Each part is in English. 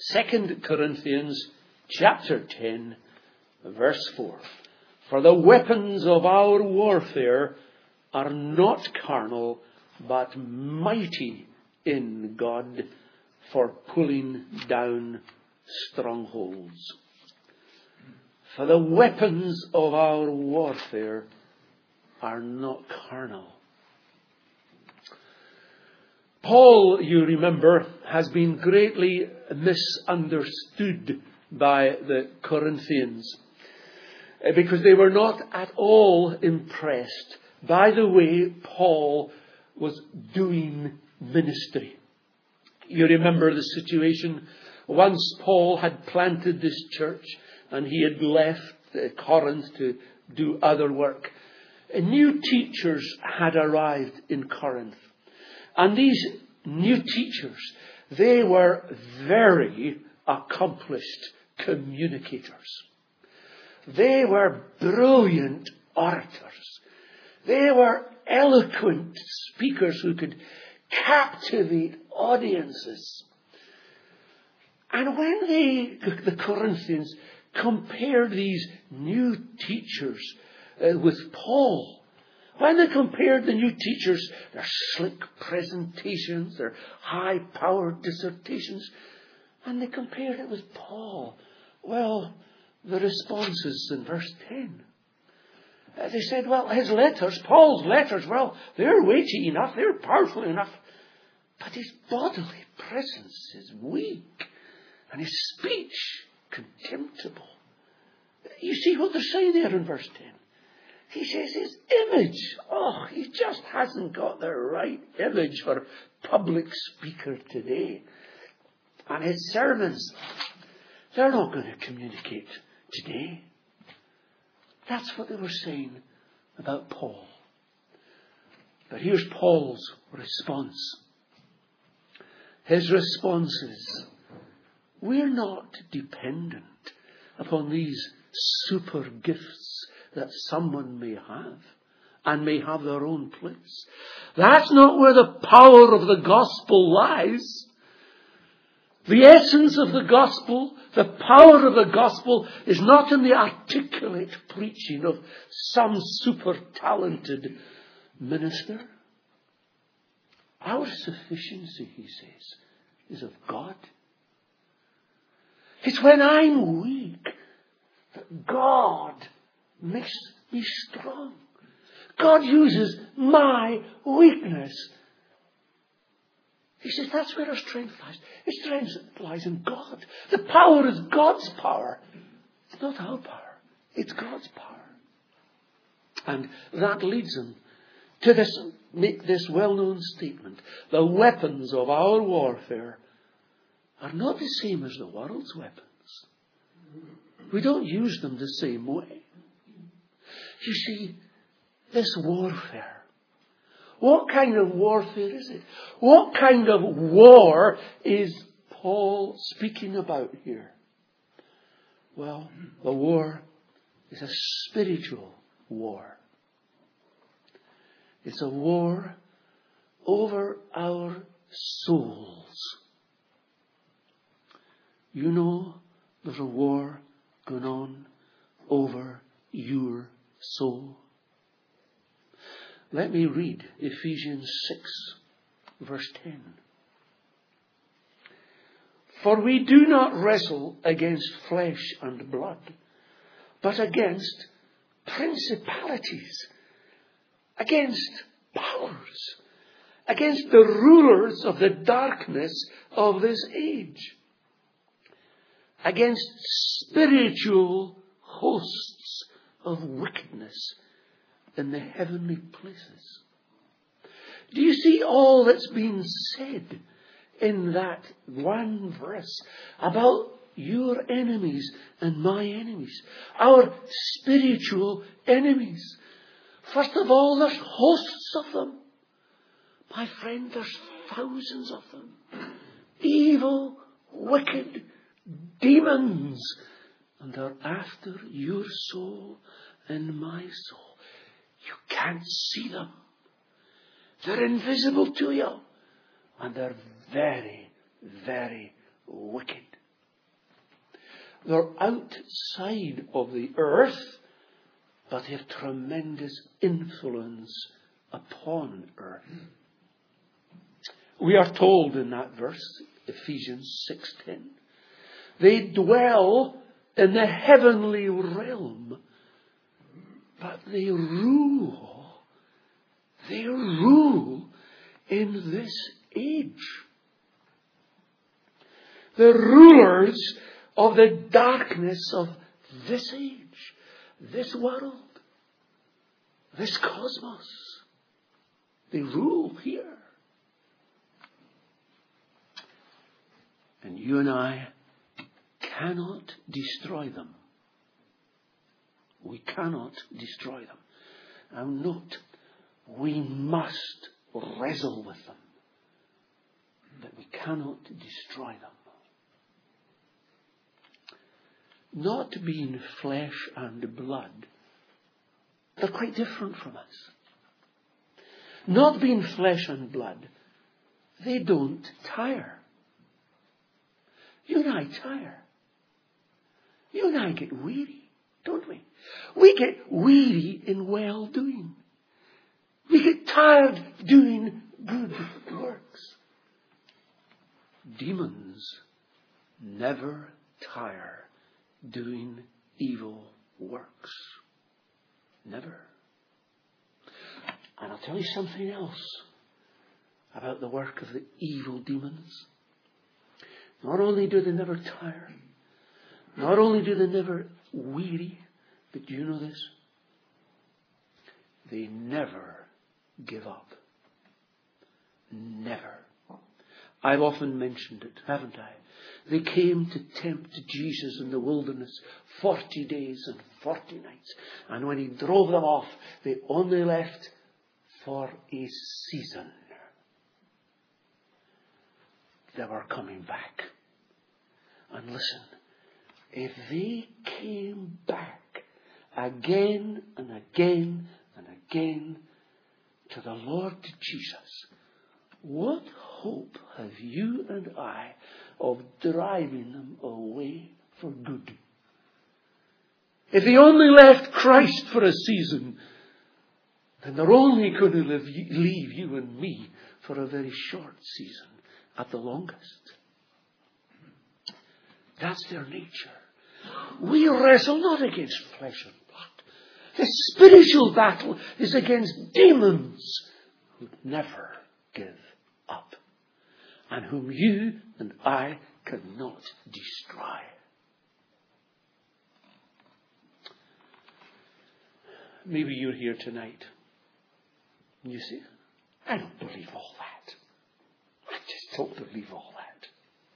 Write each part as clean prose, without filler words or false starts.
2 Corinthians chapter 10, verse 4. For the weapons of our warfare are not carnal, but mighty in God for pulling down strongholds. For the weapons of our warfare are not carnal. Paul, you remember, has been greatly misunderstood by the Corinthians because they were not at all impressed by the way Paul was doing ministry. You remember the situation. Once Paul had planted this church and he had left Corinth to do other work, new teachers had arrived in Corinth. And these new teachers, they were very accomplished communicators. They were brilliant orators. They were eloquent speakers who could captivate audiences. And when the Corinthians compared these new teachers with Paul, when they compared the new teachers, their slick presentations, their high-powered dissertations, and they compared it with Paul, well, the responses in verse 10. They said, well, his letters, Paul's letters, well, they're weighty enough, they're powerful enough, but his bodily presence is weak, and his speech contemptible. You see what they're saying there in verse 10. He says his image, he just hasn't got the right image for public speaker today. And his sermons, they're not going to communicate today. That's what they were saying about Paul. But here's Paul's response. His response is, we're not dependent upon these super gifts that someone may have and may have their own place. That's not where the power of the gospel lies. The essence of the gospel, the power of the gospel, is not in the articulate preaching of some super talented minister. Our sufficiency, he says, is of God. It's when I'm weak that God makes me strong. God uses my weakness. He says that's where our strength lies. His strength lies in God. The power is God's power. It's not our power. It's God's power. And that leads him to make this well-known statement. The weapons of our warfare are not the same as the world's weapons. We don't use them the same way. You see, this warfare, what kind of warfare is it? What kind of war is Paul speaking about here? Well, the war is a spiritual war. It's a war over our souls. You know, there's a war going on over your soul. Let me read Ephesians 6, verse 10. For we do not wrestle against flesh and blood, but against principalities, against powers, against the rulers of the darkness of this age, against spiritual hosts of wickedness in the heavenly places. Do you see all that's been said in that one verse about your enemies and my enemies, our spiritual enemies? First of all, there's hosts of them. My friend, there's thousands of them. Evil, wicked demons. And they're after your soul and my soul. You can't see them. They're invisible to you. And they're very, very wicked. They're outside of the earth, but they have tremendous influence upon earth. We are told in that verse, Ephesians 6:10, they dwell in the heavenly realm, but they rule. They rule in this age. The rulers of the darkness of this age, this world, this cosmos. They rule here. And you and I cannot destroy them. We cannot destroy them. And note, we must wrestle with them. But we cannot destroy them. Not being flesh and blood, they're quite different from us. Not being flesh and blood, they don't tire. You and I tire. You and I get weary, don't we? We get weary in well-doing. We get tired doing good works. Demons never tire doing evil works. Never. And I'll tell you something else about the work of the evil demons. Not only do they never tire, not only do they never weary, but do you know this? They never give up. Never. I've often mentioned it, haven't I? They came to tempt Jesus in the wilderness 40 days and 40 nights. And when he drove them off, they only left for a season. They were coming back. And listen, if they came back again and again and again to the Lord Jesus, what hope have you and I of driving them away for good? If they only left Christ for a season, then they're only going to leave you and me for a very short season at the longest. That's their nature. We wrestle not against flesh and blood. The spiritual battle is against demons who never give up, and whom you and I cannot destroy. Maybe you're here tonight and you say, I don't believe all that. I just don't believe all that.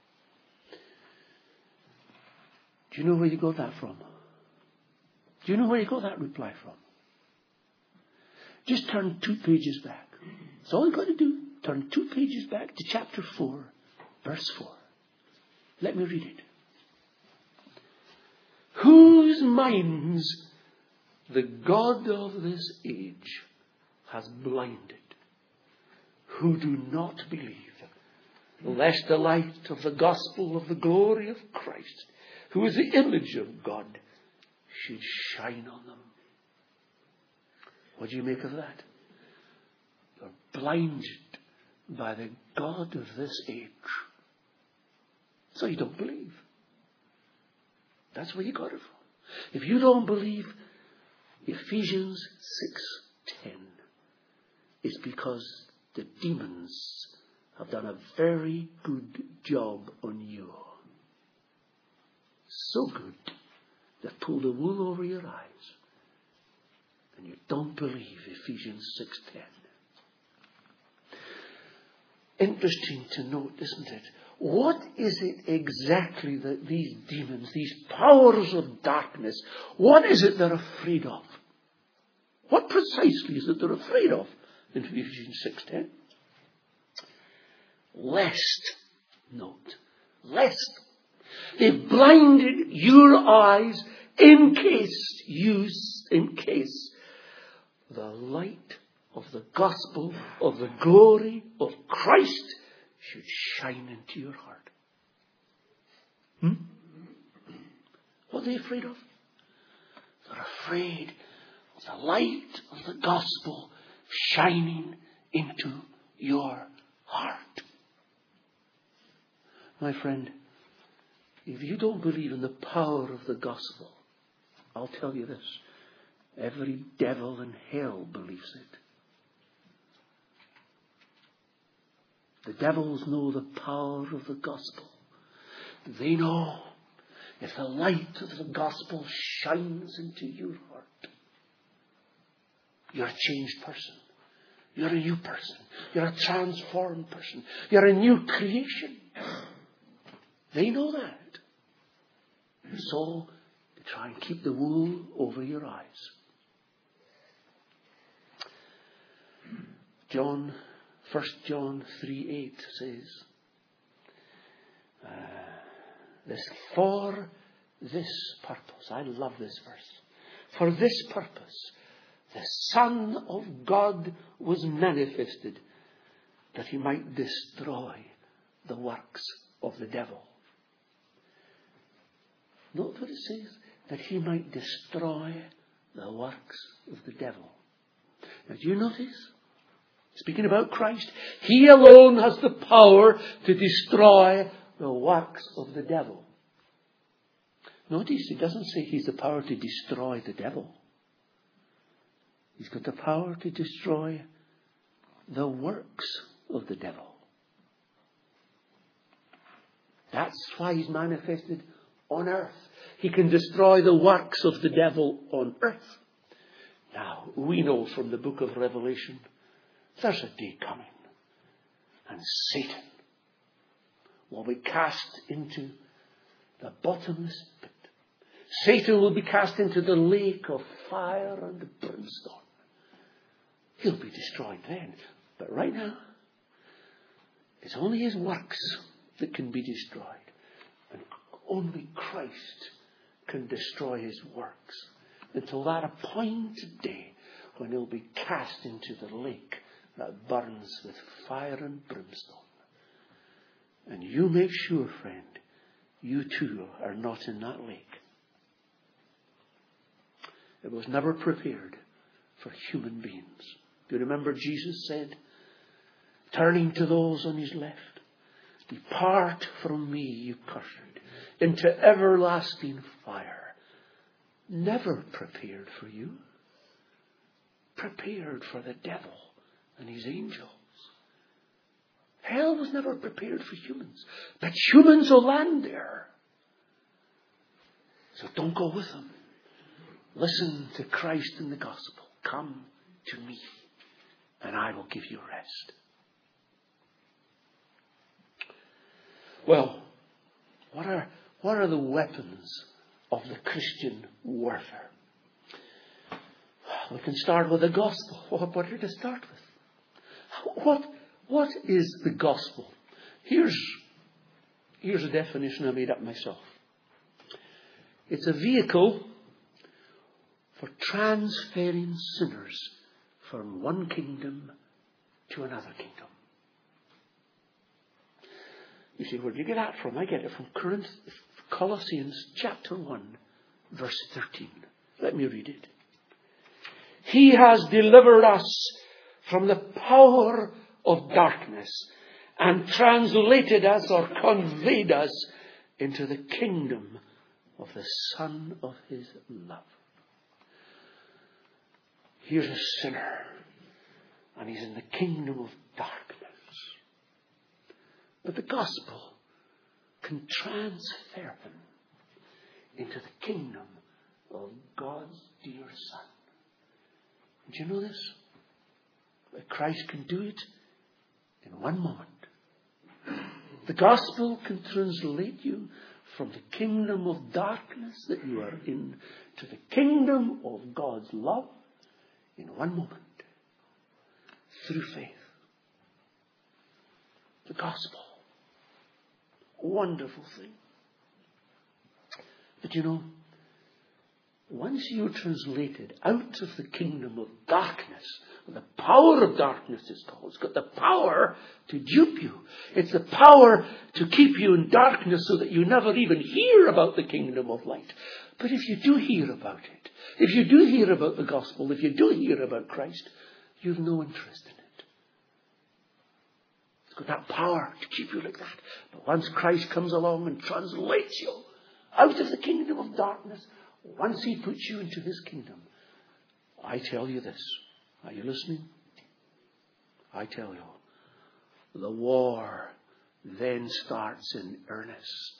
Do you know where you got that from? Do you know where you got that reply from? Just turn 2 pages back. That's all you've got to do. Turn 2 pages back to chapter 4, verse 4. Let me read it. Whose minds the God of this age has blinded, who do not believe, lest the light of the gospel of the glory of Christ, who is the image of God, should shine on them. What do you make of that? They're blinded by the God of this age. So you don't believe. That's where you got it from. If you don't believe Ephesians 6:10, it's because the demons have done a very good job on you. So good, they've pulled the wool over your eyes. And you don't believe Ephesians 6:10. Interesting to note, isn't it? What is it exactly that these demons, these powers of darkness, what is it they're afraid of? What precisely is it they're afraid of in Ephesians 6:10? Lest, note, lest. They've blinded your eyes in case the light of the gospel of the glory of Christ should shine into your heart. they afraid of? They're afraid of the light of the gospel shining into your heart. My friend, if you don't believe in the power of the gospel, I'll tell you this, every devil in hell believes it. The devils know the power of the gospel. They know if the light of the gospel shines into your heart, you're a changed person. You're a new person. You're a transformed person. You're a new creation. They know that. So they try and keep the wool over your eyes. 1 John 3:8 says, for this purpose, I love this verse, for this purpose, the Son of God was manifested, that he might destroy the works of the devil. Note what it says, that he might destroy the works of the devil. Now do you notice? Speaking about Christ, he alone has the power to destroy the works of the devil. Notice, it doesn't say he's the power to destroy the devil. He's got the power to destroy the works of the devil. That's why he's manifested on earth. He can destroy the works of the devil on earth. Now, we know from the book of Revelation, there's a day coming, and Satan will be cast into the bottomless pit. Satan will be cast into the lake of fire and brimstone. He'll be destroyed then. But right now, it's only his works that can be destroyed. And only Christ can destroy his works until that appointed day when he'll be cast into the lake that burns with fire and brimstone. And you make sure, friend, you too are not in that lake. It was never prepared for human beings. Do you remember Jesus said, turning to those on his left, depart from me, you cursed, into everlasting fire. Never prepared for you. Prepared for the devil and his angels. Hell was never prepared for humans. But humans will land there. So don't go with them. Listen to Christ in the gospel. Come to me, and I will give you rest. Well, what are the weapons of the Christian warfare? We can start with the gospel. What are we to start with? What is the gospel? Here's a definition I made up myself. It's a vehicle for transferring sinners from one kingdom to another kingdom. You see, where do you get that from? I get it from Colossians chapter 1, verse 13. Let me read it. He has delivered us from the power of darkness and translated us or conveyed us into the kingdom of the Son of his love. Here's a sinner, and he's in the kingdom of darkness. But the gospel can transfer him into the kingdom of God's dear Son. Do you know this? That Christ can do it in one moment. The gospel can translate you from the kingdom of darkness that you are in to the kingdom of God's love in one moment. Through faith. The gospel. Wonderful thing. But you know, once you're translated out of the kingdom of darkness, The power of darkness is called. It's got the power to dupe you. It's the power to keep you in darkness so that you never even hear about the kingdom of light. But if you do hear about it, if you do hear about the gospel, if you do hear about Christ, you've no interest in it. It's got that power to keep you like that. But once Christ comes along and translates you out of the kingdom of darkness, once he puts you into his kingdom, I tell you this. Are you listening? I tell you, the war then starts in earnest.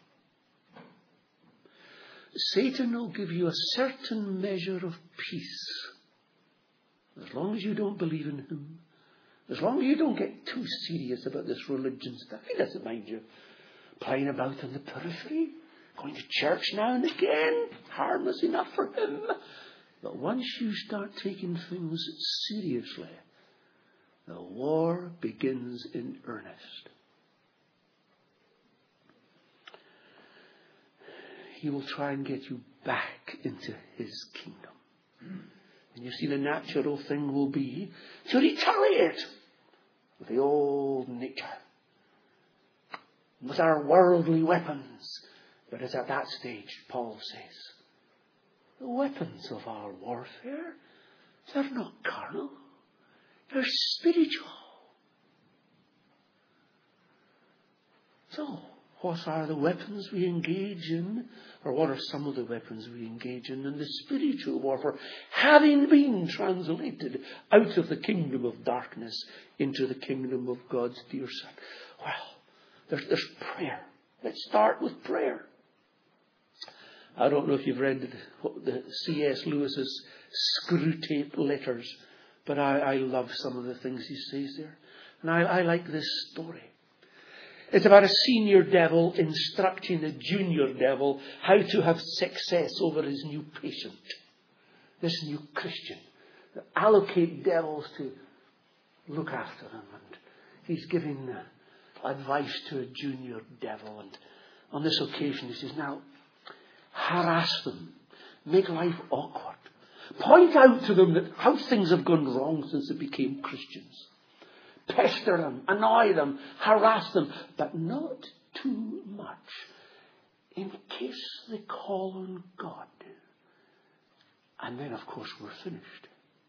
Satan will give you a certain measure of peace. As long as you don't believe in him. As long as you don't get too serious about this religion stuff. He doesn't mind you playing about in the periphery. Going to church now and again. Harmless enough for him. But once you start taking things seriously, the war begins in earnest. He will try and get you back into his kingdom. And you see, the natural thing will be to retaliate with the old nature, with our worldly weapons. But it's at that stage, Paul says, the weapons of our warfare, they're not carnal. They're spiritual. So, what are the weapons we engage in? Or what are some of the weapons we engage in the spiritual warfare? Having been translated out of the kingdom of darkness into the kingdom of God's dear Son. Well, there's prayer. Let's start with prayer. I don't know if you've read the C.S. Lewis's Screwtape Letters, but I love some of the things he says there. And I like this story. It's about a senior devil instructing a junior devil how to have success over his new patient. This new Christian. Allocate devils to look after them. And he's giving advice to a junior devil. And on this occasion he says, now, harass them. Make life awkward. Point out to them that how things have gone wrong since they became Christians. Pester them, annoy them, harass them, but not too much, in case they call on God. And then, of course, we're finished.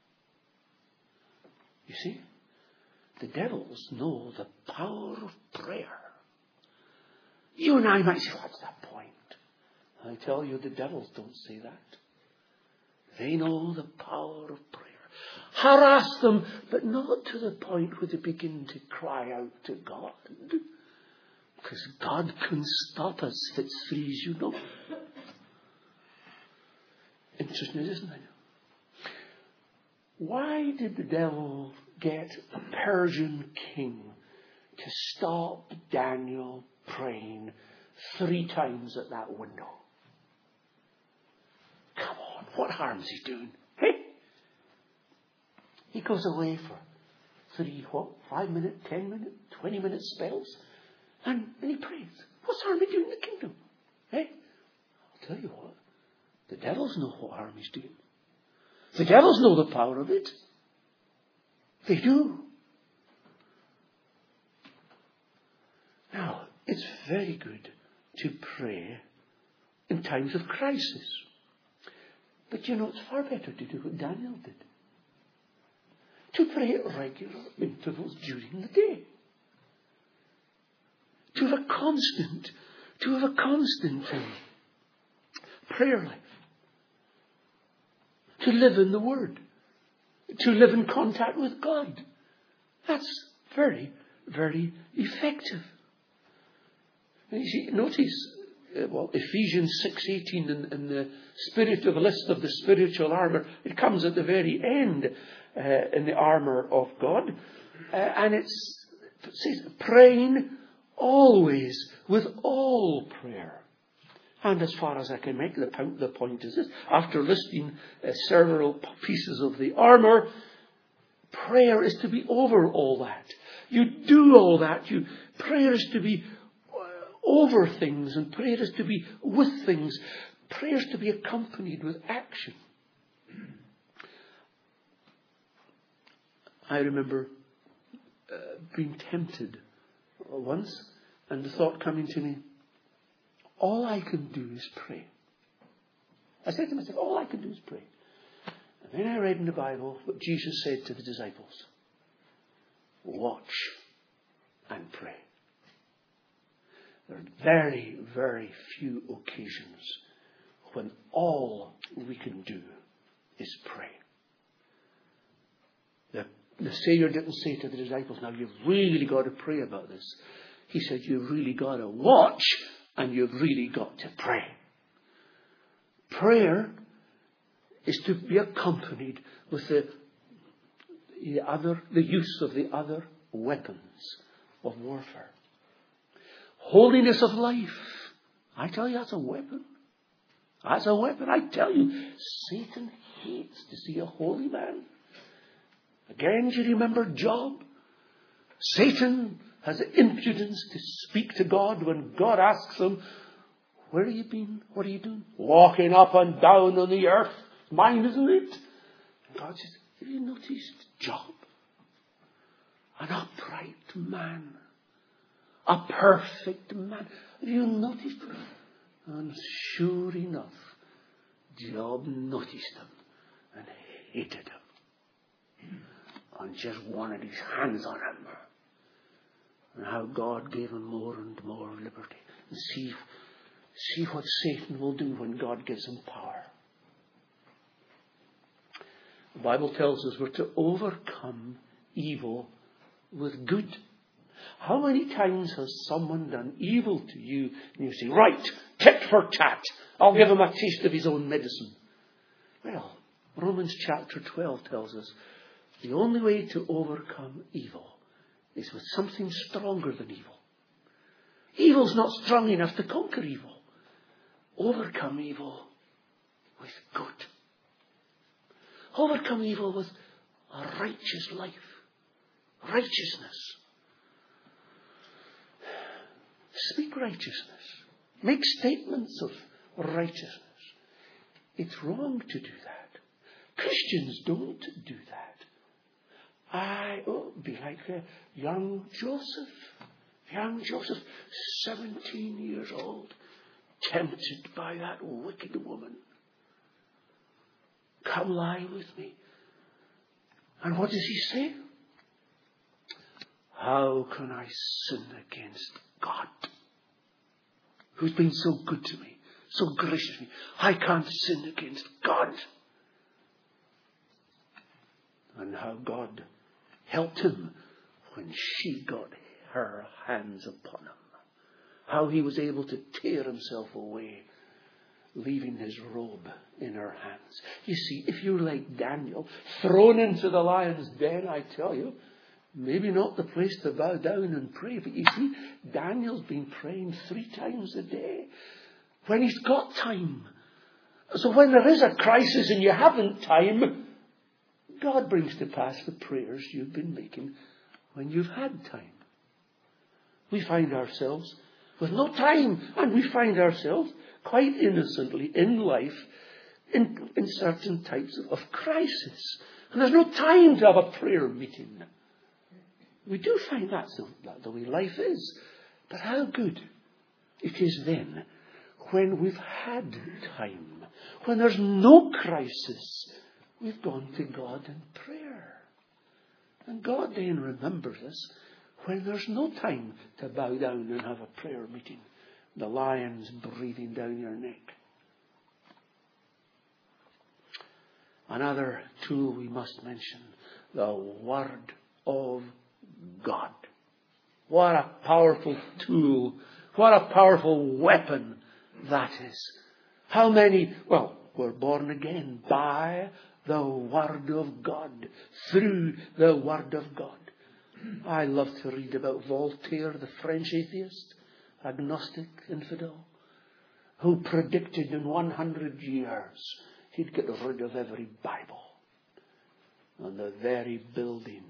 You see, the devils know the power of prayer. You and I might say, what's that point? I tell you, the devils don't say that. They know the power of prayer. Harass them, but not to the point where they begin to cry out to God. Because God can stop us if it's free as you know. Interesting, isn't it? Why did the devil get a Persian king to stop Daniel praying 3 times at that window? Come on, what harm is he doing? Hey? He goes away for 5 minute, 10 minute, 20 minute spells. And he prays. What's harm he doing in the kingdom? Hey? I'll tell you what. The devils know what harm he's doing. The devils know the power of it. They do. Now, it's very good to pray in times of crisis. But you know, it's far better to do what Daniel did. To pray at regular intervals during the day. To have a constant prayer life. To live in the Word. To live in contact with God. That's very, very effective. And you see, notice, Ephesians 6:18 in the spirit of a list of the spiritual armour, it comes at the very end in the armour of God. And it says, praying always with all prayer. And as far as I can make, the point is this. After listing several pieces of the armour, prayer is to be over all that. You do all that. Prayer is to be over things, and prayer is to be with things. Prayer is to be accompanied with action. I remember being tempted once, and the thought coming to me, all I can do is pray. I said to myself, all I can do is pray. And then I read in the Bible what Jesus said to the disciples. Watch and pray. There are very, very few occasions when all we can do is pray. The Savior didn't say to the disciples, now you've really got to pray about this. He said, you've really got to watch and you've really got to pray. Prayer is to be accompanied with the use of the other weapons of warfare. Holiness of life. I tell you, that's a weapon. That's a weapon. I tell you, Satan hates to see a holy man. Again, do you remember Job? Satan has the impudence to speak to God when God asks him, where have you been? What are you doing? Walking up and down on the earth. Mine, isn't it? And God says, have you noticed Job? An upright man. A perfect man. Have you noticed him? And sure enough, Job noticed him and hated him. And just wanted his hands on him. And how God gave him more and more liberty. And see what Satan will do when God gives him power. The Bible tells us we're to overcome evil with good. How many times has someone done evil to you and you say, right, tit for tat, I'll give him a taste of his own medicine? Well, Romans chapter 12 tells us the only way to overcome evil is with something stronger than evil. Evil's not strong enough to conquer evil. Overcome evil with good. Overcome evil with a righteous life. Righteousness. Speak righteousness. Make statements of righteousness. It's wrong to do that. Christians don't do that. Be like young Joseph. Young Joseph, 17 years old, tempted by that wicked woman. Come lie with me. And what does he say? How can I sin against God, who's been so good to me, so gracious to me? I can't sin against God. And how God helped him when she got her hands upon him. How he was able to tear himself away, leaving his robe in her hands. You see, if you're like Daniel, thrown into the lion's den, I tell you, maybe not the place to bow down and pray. But you see, Daniel's been praying 3 times a day when he's got time. So when there is a crisis and you haven't time, God brings to pass the prayers you've been making when you've had time. We find ourselves with no time, and we find ourselves quite innocently in life in certain types of crisis. And there's no time to have a prayer meeting. We do find that's the way life is. But how good it is then when we've had time, when there's no crisis, we've gone to God in prayer. And God then remembers us when there's no time to bow down and have a prayer meeting. The lion's breathing down your neck. Another tool we must mention, the Word of God. What a powerful tool. What a powerful weapon that is. How many, were born again by the Word of God. Through the Word of God. I love to read about Voltaire, the French atheist, agnostic, infidel, who predicted in 100 years he'd get rid of every Bible. And the very building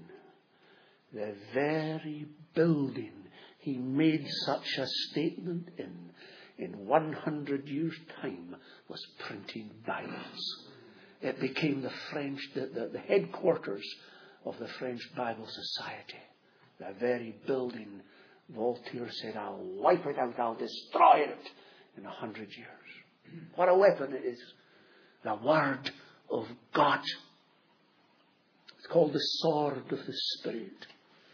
he made such a statement in 100 years' time was printing Bibles. It became the headquarters of the French Bible Society. The very building Voltaire said, I'll wipe it out, I'll destroy it in 100 years. What a weapon it is. The Word of God. It's called the sword of the Spirit.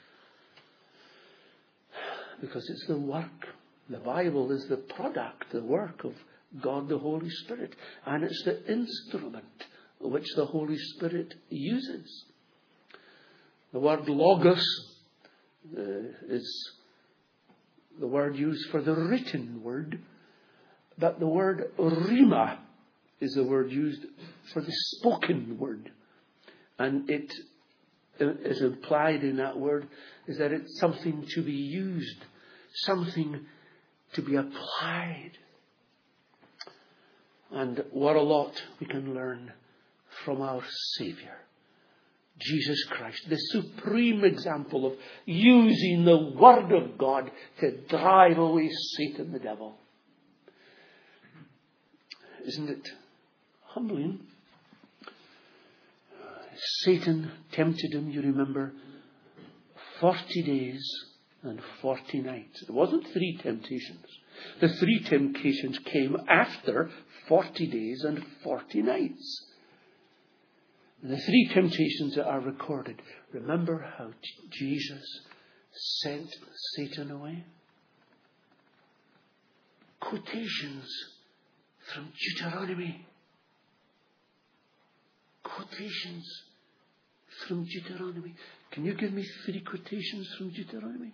Because it's the work. The Bible is the product, the work of God the Holy Spirit. And it's the instrument which the Holy Spirit uses. The word logos is the word used for the written word. But the word rhema is the word used for the spoken word. And it is implied in that word is that it's something to be used, something to be applied. And what a lot we can learn from our Saviour, Jesus Christ, the supreme example of using the Word of God to drive away Satan the devil. Isn't it humbling? Satan tempted him, you remember, 40 days and 40 nights. It wasn't 3 temptations. The 3 temptations came after 40 days and 40 nights. And the 3 temptations that are recorded. Remember how Jesus sent Satan away? Quotations from Deuteronomy. Quotations from Deuteronomy. Can you give me 3 quotations from Deuteronomy?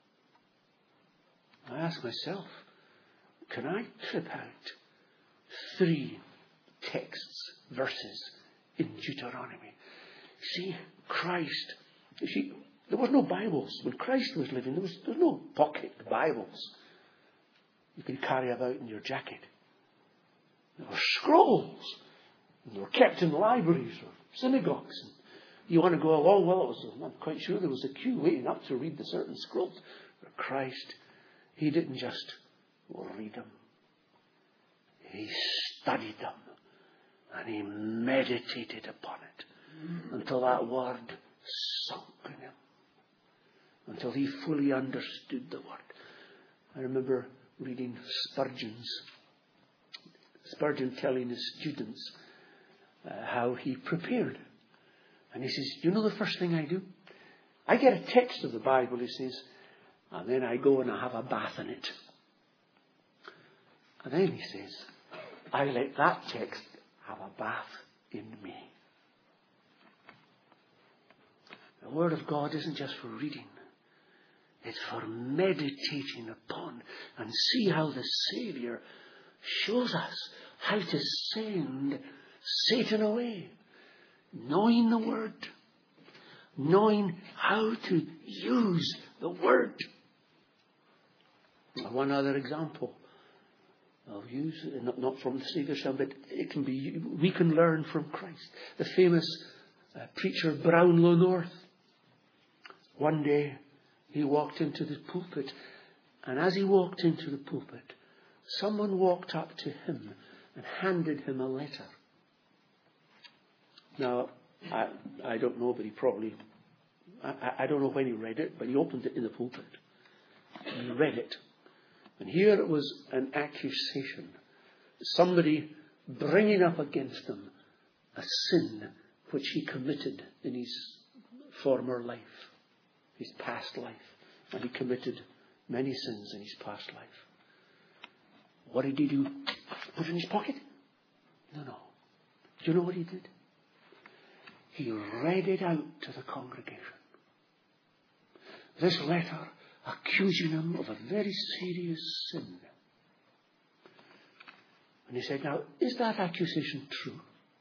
I ask myself, can I trip out 3 texts, verses in Deuteronomy? See, Christ, there was no Bibles. When Christ was living, there was no pocket Bibles you could carry about in your jacket. There were scrolls. And they were kept in libraries or synagogues. And you want to go along? Well, I'm not quite sure there was a queue waiting up to read the certain scrolls. But Christ, He didn't just read them. He studied them. And He meditated upon it until that word sunk in Him. Until He fully understood the word. I remember reading Spurgeon telling his students how he prepared. And he says, you know the first thing I do? I get a text of the Bible, he says, and then I go and I have a bath in it. And then he says, I let that text have a bath in me. The Word of God isn't just for reading. It's for meditating upon, and see how the Saviour shows us how to send Satan away. Knowing the Word. Knowing how to use the Word. One other example I'll use, not from the Saviour's Son, but we can learn from Christ. The famous preacher Brownlow North. One day he walked into the pulpit, and as he walked into the pulpit, someone walked up to him and handed him a letter. Now, I don't know, but he probably, I don't know when he read it, but he opened it in the pulpit. And he read it. And here it was an accusation. Somebody bringing up against him a sin which he committed in his former life, his past life. And he committed many sins in his past life. What did he do? Put it in his pocket? No. Do you know what he did? He read it out to the congregation. This letter accusing him of a very serious sin. And he said, now, is that accusation true?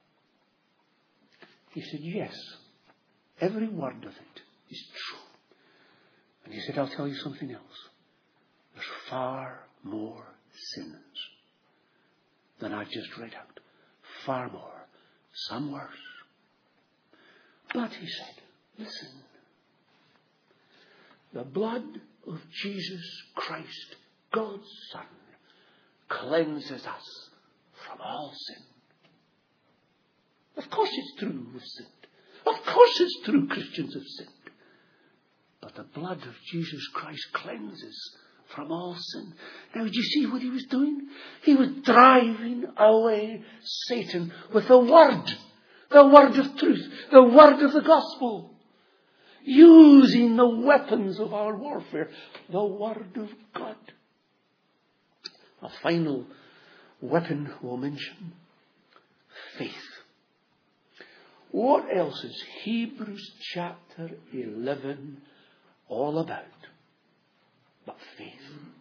He said, yes. Every word of it is true. And he said, I'll tell you something else. There's far more sins than I've just read out. Far more. Some worse. But, he said, listen. The blood of Jesus Christ, God's Son, cleanses us from all sin. Of course it's true we've sinned. Of course it's true Christians have sinned. But the blood of Jesus Christ cleanses from all sin. Now, did you see what he was doing? He was driving away Satan with the word of truth, the word of the gospel. Using the weapons of our warfare, the word of God. A final weapon we'll mention, faith. What else is Hebrews chapter 11 all about but faith?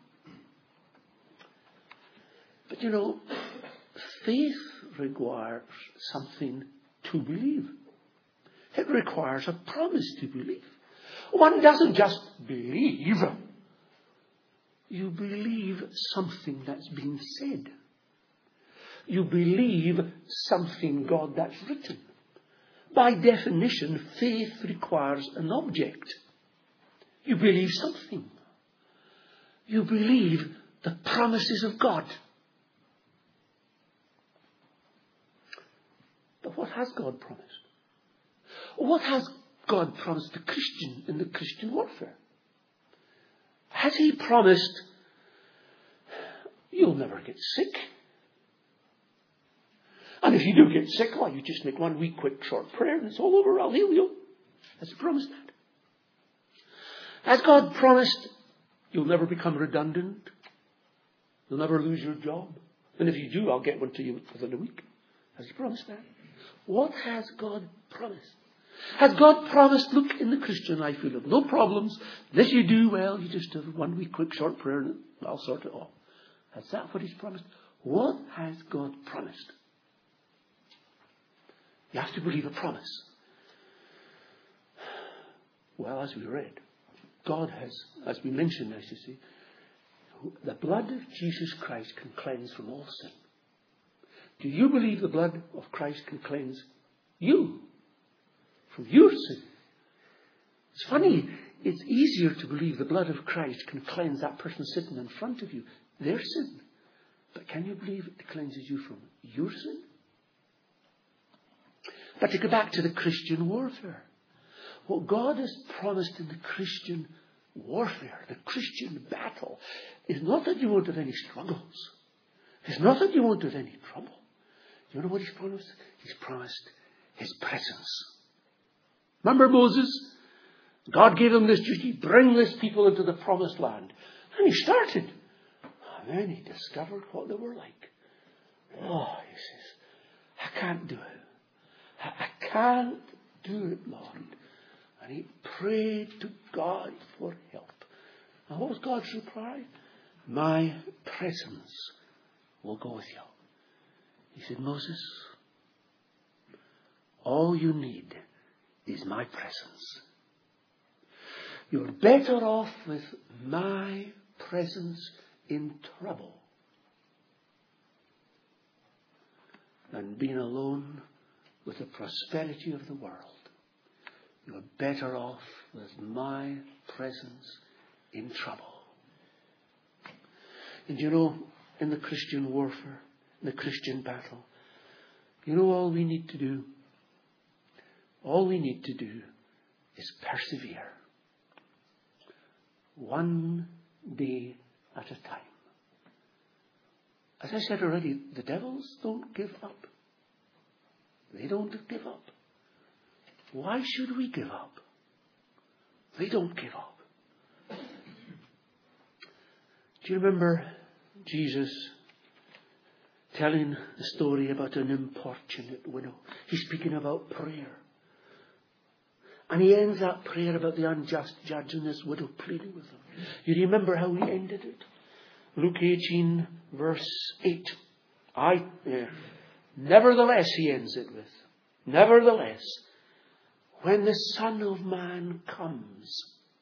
But you know, faith requires something to believe. It requires a promise to believe. One doesn't just believe. You believe something that's been said. You believe something God that's written. By definition, faith requires an object. You believe something. You believe the promises of God. But what has God promised? What has God promised the Christian in the Christian warfare? Has he promised you'll never get sick? And if you do get sick, well, you just make one wee quick short prayer and it's all over. I'll heal you. Has he promised that? Has God promised you'll never become redundant? You'll never lose your job? And if you do, I'll get one to you within a week. Has he promised that? What has God promised? Has God promised, look, in the Christian life you'll have no problems. This you do well, you just have one wee quick short prayer and I'll sort it all. Is that what he's promised? What has God promised? You have to believe a promise. Well, as we read, God has, as we mentioned, as you see, the blood of Jesus Christ can cleanse from all sin. Do you believe the blood of Christ can cleanse you from your sin? It's funny, it's easier to believe the blood of Christ can cleanse that person sitting in front of you, their sin. But can you believe it cleanses you from your sin? But to go back to the Christian warfare, what God has promised in the Christian warfare, the Christian battle, is not that you won't have any struggles. It's not that you won't have any trouble. You know what he's promised? He's promised his presence. Remember Moses? God gave him this duty, bring this people into the promised land. And he started. And then he discovered what they were like. Oh, he says, I can't do it. I can't do it, Lord. And he prayed to God for help. And what was God's reply? My presence will go with you. He said, Moses, all you need is my presence. You're better off with my presence in trouble than being alone with the prosperity of the world. You're better off with my presence in trouble. And you know, in the Christian warfare, in the Christian battle, you know all we need to do? All we need to do is persevere. One day at a time. As I said already, the devils don't give up. They don't give up. Why should we give up? They don't give up. Do you remember Jesus telling the story about an importunate widow? He's speaking about prayer. And he ends that prayer about the unjust judge and this widow pleading with him. You remember how he ended it? Luke 18 verse 8. Nevertheless, he ends it with. Nevertheless, when the Son of Man comes,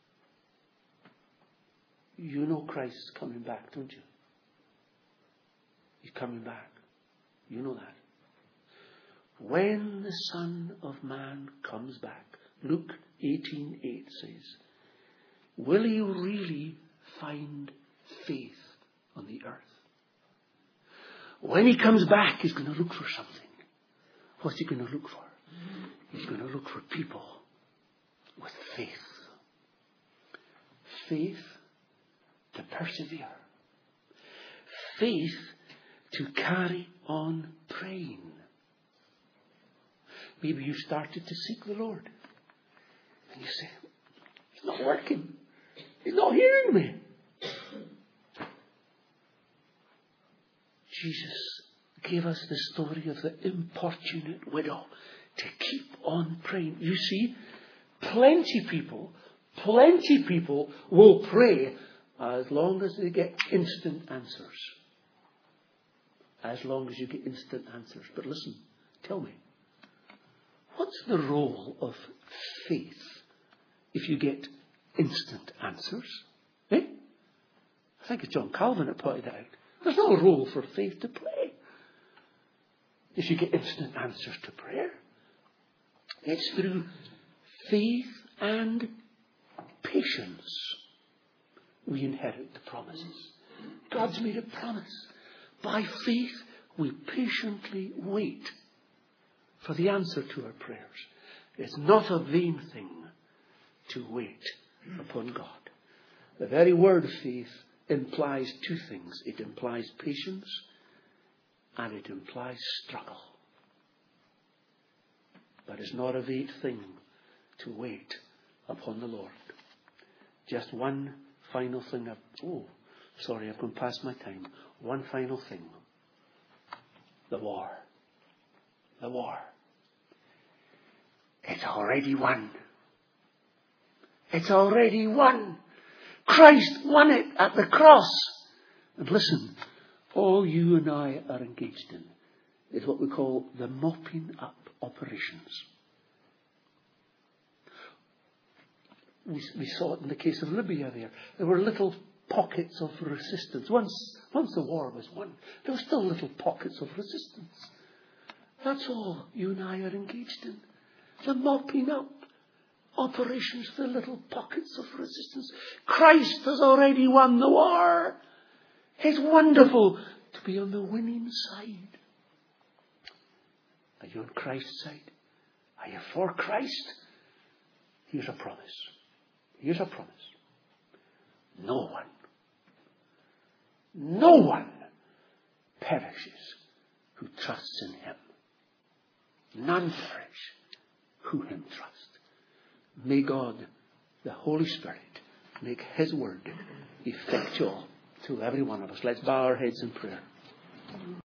you know Christ is coming back, don't you? He's coming back. You know that. When the Son of Man comes back, Luke 18:8 says, will he really find faith on the earth? When he comes back, he's going to look for something. What's he going to look for? He's going to look for people with faith. Faith to persevere. Faith to carry on praying. Maybe you started to seek the Lord. And you say, it's not working. He's not hearing me. Jesus gave us the story of the importunate widow to keep on praying. You see, plenty people will pray as long as they get instant answers. As long as you get instant answers. But listen, tell me, what's the role of faith if you get instant answers? Eh? I think it's John Calvin that pointed it out. There's no role for faith to play if you get instant answers to prayer. It's through faith and patience we inherit the promises. God's made a promise. By faith we patiently wait for the answer to our prayers. It's not a vain thing to wait upon God. The very word faith implies two things. It implies patience and it implies struggle. But it's not a vain thing to wait upon the Lord. Just one final thing. I've gone past my time. One final thing. The war. The war. It's already won. It's already won. Christ won it at the cross. And listen, all you and I are engaged in is what we call the mopping up operations. We saw it in the case of Libya there. There were little pockets of resistance. Once the war was won, there were still little pockets of resistance. That's all you and I are engaged in. The mopping up operations, the little pockets of resistance. Christ has already won the war. It's wonderful to be on the winning side. Are you on Christ's side? Are you for Christ? Here's a promise. Here's a promise. No one perishes who trusts in him. None perish who him trust. May God, the Holy Spirit, make his word effectual to every one of us. Let's bow our heads in prayer.